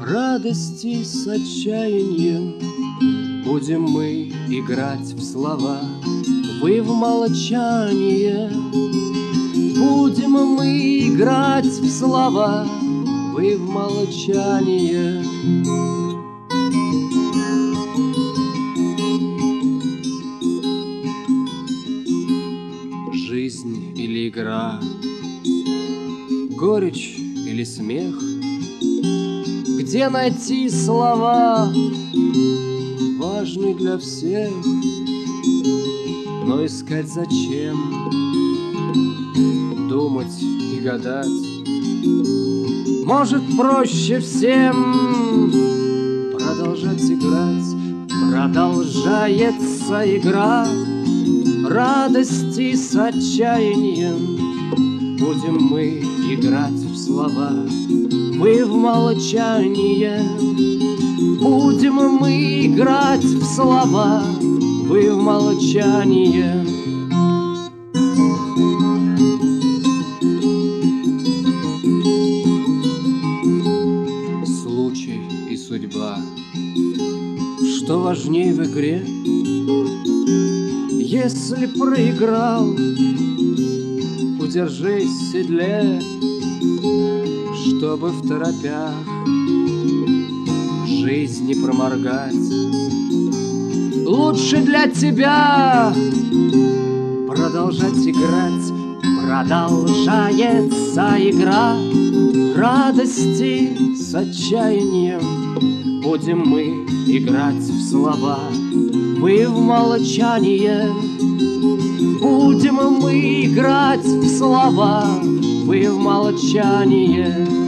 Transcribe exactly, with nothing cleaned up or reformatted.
радости с отчаянием будем мы играть в слова, вы в молчание. Будем мы играть в слова, вы в молчание. Жизнь или игра, горечь или смех, где найти слова, важны для всех, но искать зачем, думать и гадать. Может, проще всем продолжать играть. Продолжается игра радости с отчаянием. Будем мы играть в слова, вы в молчание. Будем мы играть в слова, вы в молчание. Случай и судьба, что важней в игре? Если проиграл, удержись в седле, чтобы в торопях жизнь не проморгать. Лучше для тебя продолжать играть. Продолжается игра радости с отчаянием. Будем мы играть в слова, вы в молчание. Будем мы играть в слова, вы в молчание.